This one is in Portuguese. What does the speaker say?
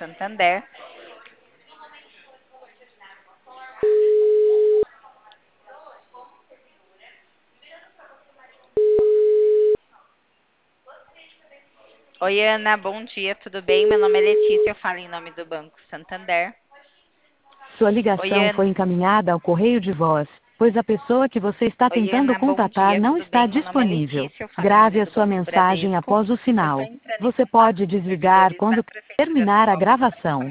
Santander. Oi, Ana, bom dia, tudo bem? Meu nome é Letícia, eu falo em nome do Banco Santander. Sua Oi, ligação Ana. foi encaminhada ao correio de voz, pois a pessoa que você está Oi, tentando Ana, bom contatar dia, não tudo está bem? Meu nome é disponível. Letícia, eu falo em Grave nome a do sua Banco mensagem Bradesco. após o Eu estou sinal. entrando em Você contato pode com os desligar servidores quando da Prefeitura terminar a Municipal de gravação.